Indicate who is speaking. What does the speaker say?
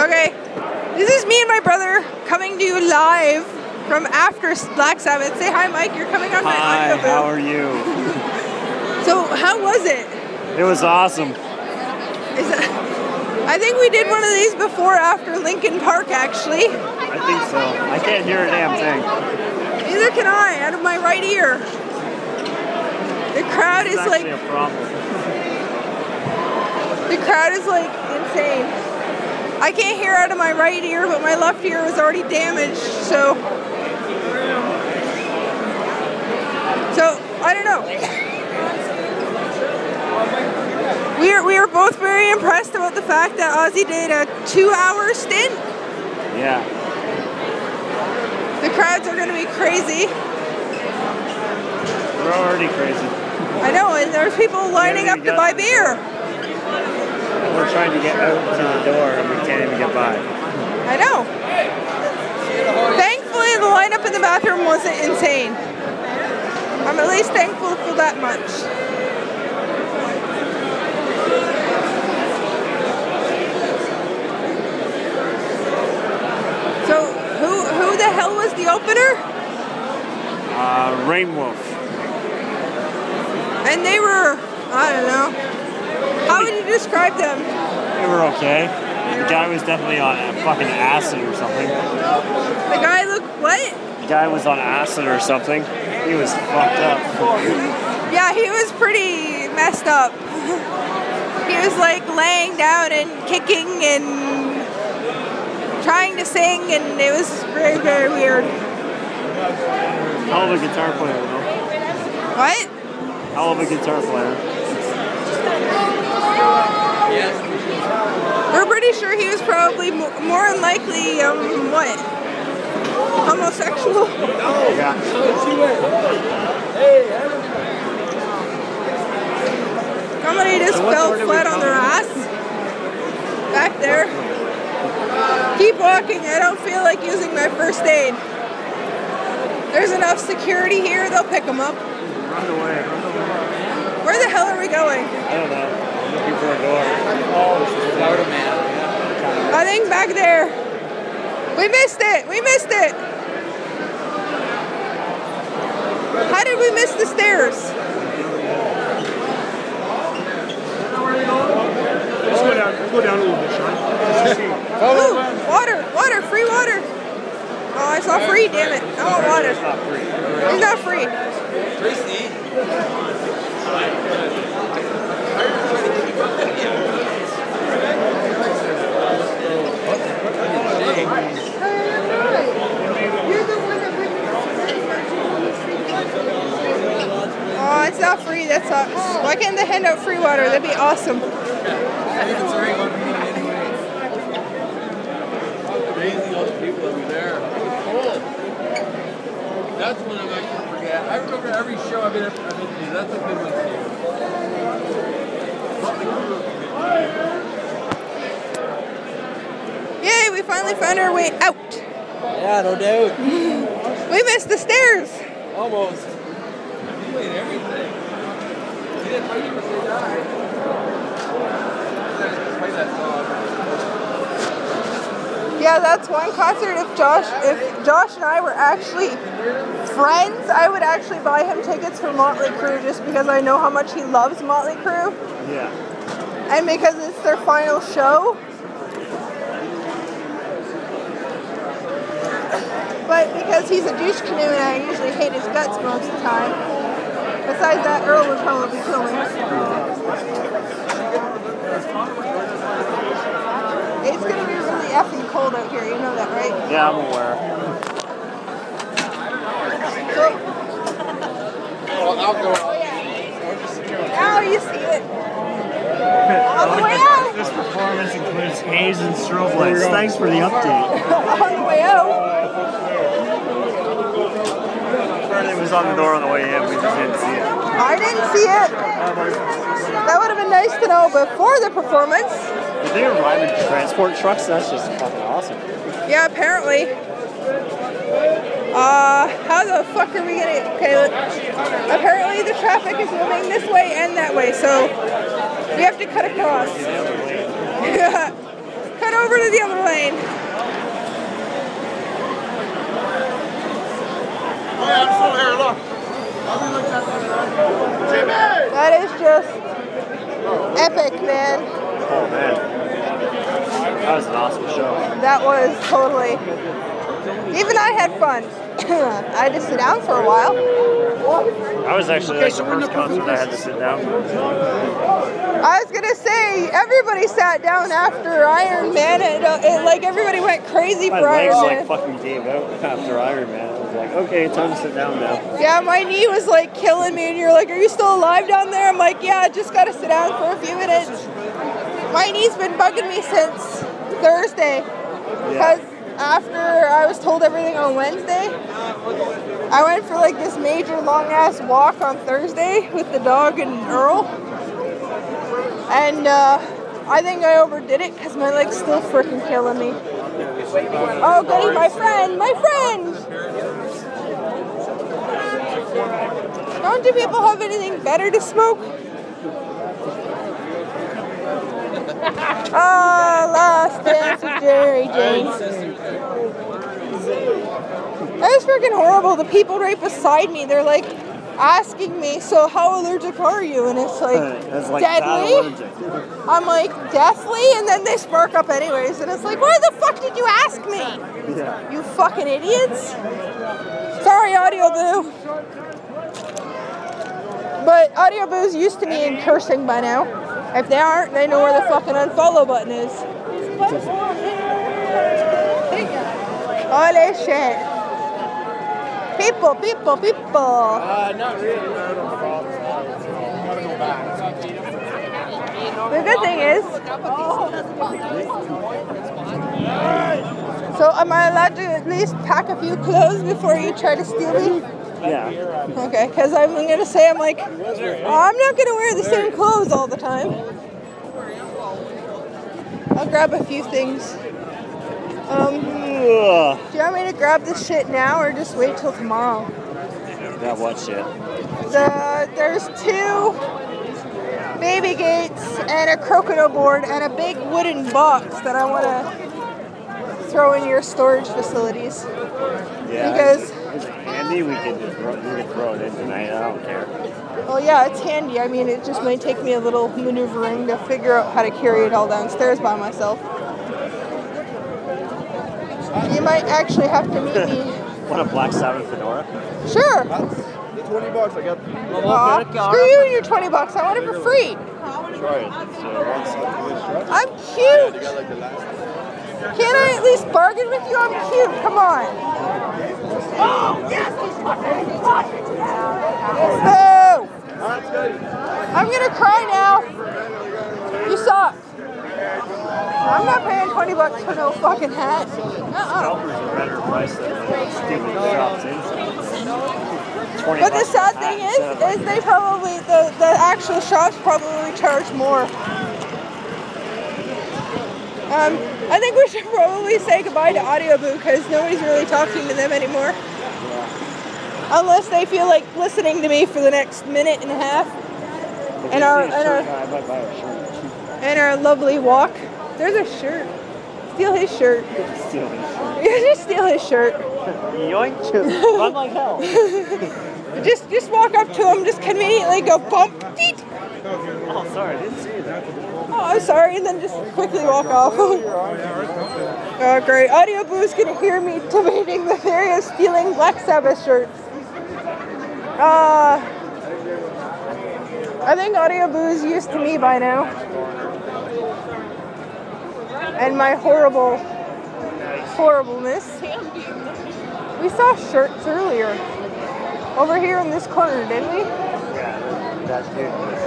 Speaker 1: Okay, this is me and my brother coming to you live from after Black Sabbath. Say hi, Mike. You're coming on my audio booth.
Speaker 2: Hi, how are you?
Speaker 1: So, how was it?
Speaker 2: It was awesome.
Speaker 1: I think we did one of these before after Linkin Park, actually.
Speaker 2: I think so. I can't hear a damn thing.
Speaker 1: Neither can I, out of my right ear. The crowd is like...
Speaker 2: a problem.
Speaker 1: The crowd is like insane. I can't hear out of my right ear, but my left ear was already damaged, so I don't know. We are both very impressed about the fact that Ozzy did a 2-hour stint.
Speaker 2: Yeah.
Speaker 1: The crowds are going to be crazy.
Speaker 2: We're already crazy.
Speaker 1: I know, and there's people lining up to buy beer.
Speaker 2: We're trying to get out to the door and we can't even get by.
Speaker 1: I know. Thankfully, the lineup in the bathroom wasn't insane. I'm at least thankful for that much. So, who the hell was the opener?
Speaker 2: Rainwolf.
Speaker 1: And they were, I don't know. How would you describe them?
Speaker 2: They were okay. The guy was definitely on fucking acid or something.
Speaker 1: The guy looked what?
Speaker 2: The guy was on acid or something. He was fucked up.
Speaker 1: Yeah, he was pretty messed up. He was like laying down and kicking and trying to sing, and it was very, very weird.
Speaker 2: Hell of a guitar player, though.
Speaker 1: What?
Speaker 2: Hell of a guitar player.
Speaker 1: We're pretty sure he was probably more than likely, what? Homosexual?
Speaker 2: Yeah.
Speaker 1: Somebody just fell flat on their ass. Back there. Keep walking. I don't feel like using my first aid. There's enough security here. They'll pick them up.
Speaker 2: Run away.
Speaker 1: Where the hell are we going?
Speaker 2: I don't know. I'm looking for a door. Oh, this is Florida man.
Speaker 1: I think back there. We missed it. We missed it. How did we miss the stairs?
Speaker 3: Let's go down a little bit, Sean.
Speaker 1: Ooh, water, water, free water. Oh, I saw free, damn it. I want water.
Speaker 2: It's not free.
Speaker 1: It's not free.
Speaker 4: Tracy.
Speaker 1: Oh, it's not free. That sucks. Why can't they hand out free water? That'd be awesome.
Speaker 4: I think it's very good anyway. Amazing all the people that were there. Cold. That's one I'm not going to forget. I remember every show I've been to. That's a good one too.
Speaker 1: Yay, we finally found our way out.
Speaker 4: Yeah, no doubt.
Speaker 1: We missed the stairs.
Speaker 4: Almost. You played everything. You didn't play You Say Die. Play that song.
Speaker 1: Yeah, that's one concert. If Josh and I were actually friends, I would actually buy him tickets for Motley Crue just because I know how much he loves Motley Crue.
Speaker 2: Yeah.
Speaker 1: And because it's their final show. But because he's a douche canoe and I usually hate his guts most of the time. Besides that, Earl would probably kill me. It's going to be really effing cold out here, you know that, right?
Speaker 2: Yeah, I'm aware.
Speaker 1: So,
Speaker 4: I'll go.
Speaker 1: now you see it. All the way out.
Speaker 2: This performance includes haze and strobe lights. Thanks for the update.
Speaker 1: On the way out.
Speaker 2: It was on the door on the way in. We just didn't see it.
Speaker 1: I didn't see it. That would have been nice to know before the performance.
Speaker 2: Did they arrive in transport trucks? That's just fucking awesome.
Speaker 1: Yeah, apparently. How the fuck are we gonna... Okay, apparently the traffic is moving this way and that way, so we have to cut across. Cut over to the other lane.
Speaker 3: Oh yeah, I'm still here, look.
Speaker 1: That is just epic, man.
Speaker 2: Oh man, that was an awesome show.
Speaker 1: That was totally. Even I had fun. I had to sit down for a while.
Speaker 2: I was actually like the first concert I had to sit down.
Speaker 1: I was gonna say everybody sat down after Iron Man, and like everybody went crazy
Speaker 2: My
Speaker 1: for
Speaker 2: legs
Speaker 1: Iron
Speaker 2: like
Speaker 1: Man.
Speaker 2: fucking gave out after Iron Man. I was like, okay, time to sit down now.
Speaker 1: Yeah, my knee was like killing me, and you're like, "Are you still alive down there?" I'm like, "Yeah, I just gotta sit down for a few minutes." My knee's been bugging me since Thursday, because after I was told everything on Wednesday, I went for like this major long ass walk on Thursday with the dog and Earl, and I think I overdid it because my leg's still freaking killing me. Oh, goody, my friend, my friend! Don't you people have anything better to smoke? Last dance with Jerry James. That was freaking horrible. The people right beside me, they're like asking me, "So how allergic are you?" And it's like,
Speaker 2: It's like
Speaker 1: deadly.
Speaker 2: allergic.
Speaker 1: I'm like, deathly? And then they spark up anyways. And it's like, why the fuck did you ask me?
Speaker 2: Yeah.
Speaker 1: You fucking idiots. Sorry, Audio Boo. But Audio Boo's used to me in cursing by now. If they aren't, they know where the fucking unfollow button is. Holy shit. People.
Speaker 3: Not really. Gotta go back.
Speaker 1: The good thing is, so am I allowed to at least pack a few clothes before you try to steal me?
Speaker 2: Yeah.
Speaker 1: Okay, because I'm going to say, I'm like, oh, I'm not going to wear the same clothes all the time. I'll grab a few things. Do you want me to grab this shit now or just wait till tomorrow?
Speaker 2: That what shit?
Speaker 1: There's 2 baby gates and a crocono board and a big wooden box that I want to throw in your storage facilities.
Speaker 2: Yeah.
Speaker 1: Because,
Speaker 2: Is it handy? We could throw it in tonight. I don't care.
Speaker 1: well, yeah, it's handy. I mean, it just might take me a little maneuvering to figure out how to carry it all downstairs by myself. You might actually have to meet me.
Speaker 2: Want a Black Sabbath fedora?
Speaker 1: Sure.
Speaker 3: That's the $20 I got.
Speaker 1: Aw, screw you and your $20. I want it for free.
Speaker 2: Try it.
Speaker 1: I'm cute. Can't I at least bargain with you? I'm cute. Come on. Boo! I'm gonna cry now. You suck. I'm not paying $20 for no fucking hat.
Speaker 2: Scalpers are better price than the stupid shops inside.
Speaker 1: But the sad thing is they probably, the actual shops probably charge more. I think we should probably say goodbye to Audio Boo because nobody's really talking to them anymore. Unless they feel like listening to me for the next minute and a half. And
Speaker 2: I might buy a shirt.
Speaker 1: and our lovely walk. There's a shirt. Steal his shirt.
Speaker 2: Steal his shirt.
Speaker 1: You just steal his shirt.
Speaker 2: Yoink. Run like hell.
Speaker 1: Just walk up to him, just conveniently go bump, teet.
Speaker 2: Oh, sorry, I didn't see that.
Speaker 1: Oh, I'm sorry, and then just quickly walk off. Oh, great. Audio Boo's gonna hear me debating the theory of stealing Black Sabbath shirts. I think Audio Boo's used to me by now. And my horribleness. We saw shirts earlier. Over here in this corner, didn't we?
Speaker 2: Yeah, that's good.